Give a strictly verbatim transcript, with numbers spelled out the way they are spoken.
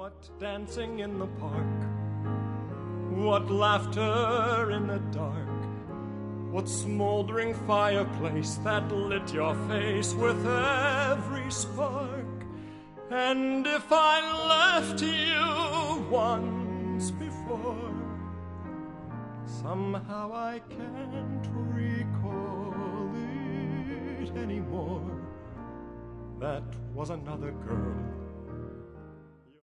What dancing in the park, what laughter in the dark, what smoldering fireplace that lit your face with every spark. And if I left you once before, somehow I can't recall it anymore. That was another girl